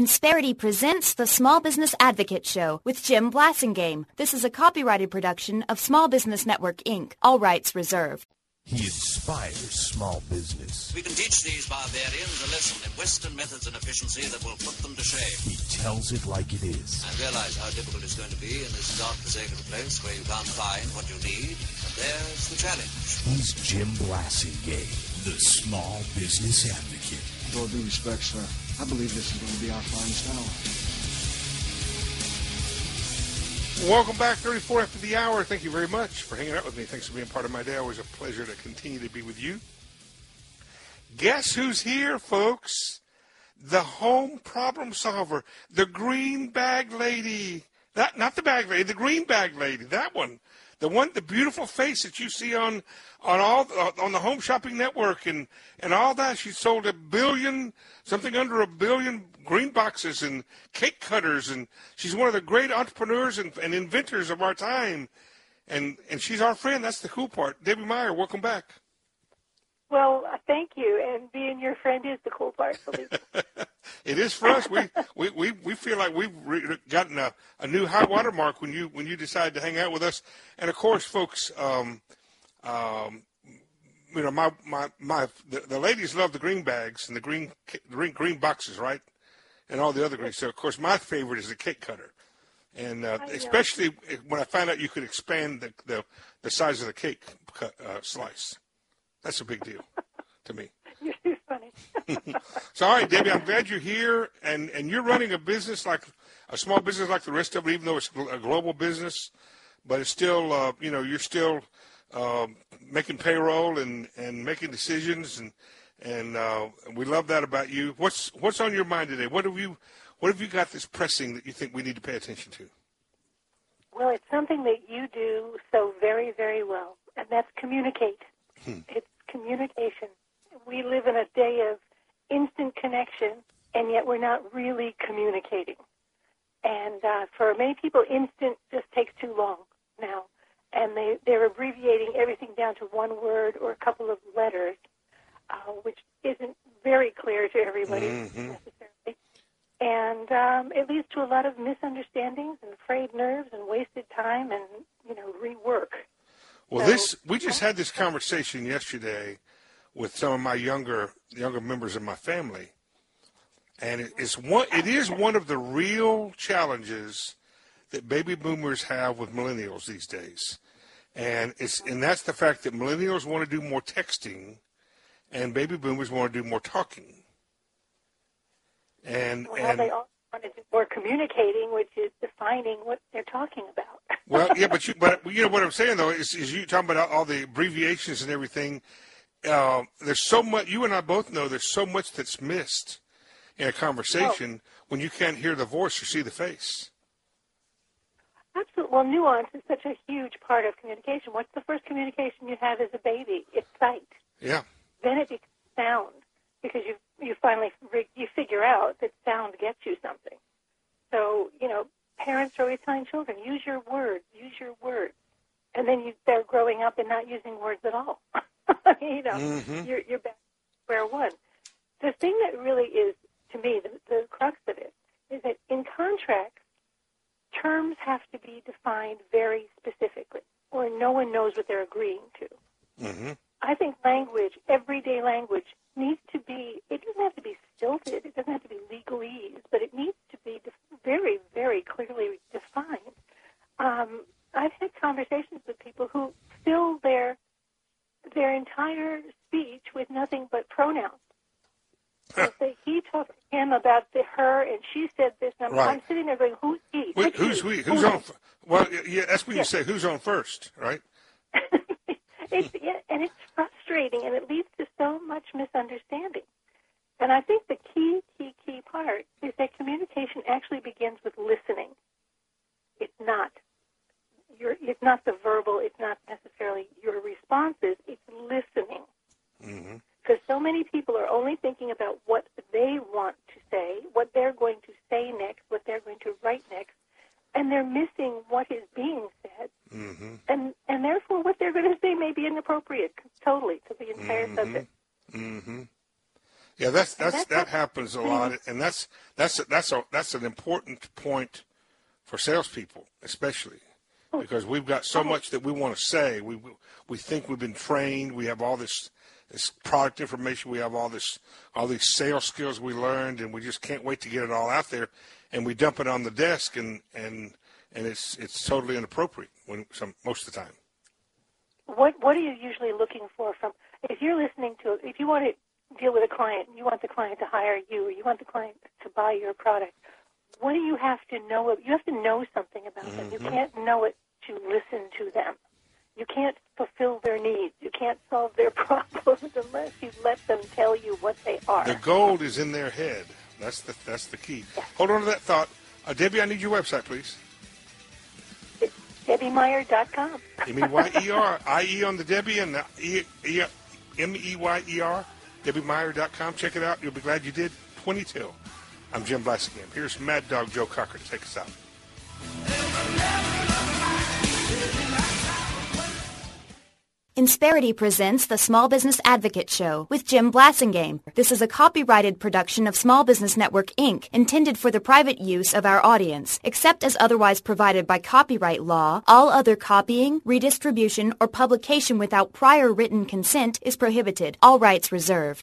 Insperity presents the Small Business Advocate Show with Jim Blasingame. This is a copyrighted production of Small Business Network, Inc., all rights reserved. He inspires small business. We can teach these barbarians a lesson in Western methods and efficiency that will put them to shame. He tells it like it is. I realize how difficult it's going to be in this God-forsaken place where you can't find what you need, but there's the challenge. He's Jim Blasingame, the Small Business Advocate. With all due respect, sir, I believe this is going to be our finest hour. Welcome back, 34 after the hour. Thank you very much for hanging out with me. Thanks for being part of my day. Always a pleasure to continue to be with you. Guess who's here, folks? The home problem solver, the green bag lady. Not the bag lady, the green bag lady. That one. The beautiful face that you see on the Home Shopping Network and all that. She sold something under 1 billion green boxes and cake cutters, and she's one of the great entrepreneurs and inventors of our time. And she's our friend. That's the cool part. Debbie Meyer, welcome back. Well, thank you. And being your friend is the cool part, believe me. It is for us. We feel like we've gotten a new high water mark when you decide to hang out with us. And of course, folks, the ladies love the green bags and the green boxes, right? And all the other greens. So of course, my favorite is the cake cutter, and especially when I found out you could expand the size of the cake slice. That's a big deal to me. You're too funny. So, all right, Debbie, I'm glad you're here, and you're running a business like a small business like the rest of it, even though it's a global business, but it's still, you're still making payroll and making decisions, and we love that about you. What's on your mind today? What have you got that's pressing that you think we need to pay attention to? Well, it's something that you do so very, very well, and that's communicate. It's communication. We live in a day of instant connection, and yet we're not really communicating. And for many people, instant just takes too long now, and they're abbreviating everything down to one word or a couple of letters, which isn't very clear to everybody necessarily. And it leads to a lot of misunderstandings and frayed nerves and wasted time and, rework. Well, we just had this conversation yesterday with some of my younger members of my family, and it is one of the real challenges that baby boomers have with millennials these days, and that's the fact that millennials want to do more texting, and baby boomers want to do more talking. And they all want to do more communicating, which is defining what they're talking about. Well, yeah, but you know what I'm saying though is you talking about all the abbreviations and everything. There's so much. You and I both know there's so much that's missed in a conversation when you can't hear the voice or see the face. Absolutely. Well, nuance is such a huge part of communication. What's the first communication you have as a baby? It's sight. Yeah. Then it becomes sound, because you finally figure out that sound gets you something. So, parents are always telling children, use your words. And then they're growing up and not using words at all. You're back to square one. The thing that really is, to me, the crux of it, is that in contracts, terms have to be defined very specifically, or no one knows what they're agreeing to. Mm-hmm. I think language, everyday language, needs to be, it doesn't have to be stilted, it doesn't have to be legalese, but it needs to be very, very clearly defined. I've had conversations with people who fill their entire speech with nothing but pronouns. So he talked to him about her, and she said this, and I'm sitting there going, who's he? Wait, who's we? Who's on? Well, yeah, that's when you say who's on first, right? And it's frustrating, and it leads to so much misunderstanding. And I think the key part is that communication actually begins with listening. It's not the verbal, it's not necessarily your responses, it's listening. Mm-hmm. Because so many people are only thinking about what they want to say, what they're going to say next, what they're going to write next, and they're missing what is being said. Mm-hmm. And therefore what they're going to say may be inappropriate totally to the entire subject. Mm-hmm. Yeah, that happens a lot, and that's an important point for salespeople, especially because we've got so much that we want to say. We think we've been trained. We have all this product information. We have all these sales skills we learned, and we just can't wait to get it all out there. And we dump it on the desk, and it's totally inappropriate most of the time. What are you usually looking for from if you want to deal with a client, you want the client to hire you, or you want the client to buy your product, what do you have to know? You have to know something about them. You can't know it to listen to them. You can't fulfill their needs. You can't solve their problems unless you let them tell you what they are. The gold is in their head. That's the key. Yeah. Hold on to that thought. Debbie, I need your website, please. It's DebbieMeyer.com. M-E-Y-E-R. I-E on the Debbie and the M-E-Y-E-R. DebbieMeyer.com. Check it out. You'll be glad you did. 22. I'm Jim Blasingame. Here's Mad Dog Joe Cocker to take us out. Insperity presents the Small Business Advocate Show with Jim Blasingame. This is a copyrighted production of Small Business Network, Inc., intended for the private use of our audience. Except as otherwise provided by copyright law, all other copying, redistribution, or publication without prior written consent is prohibited. All rights reserved.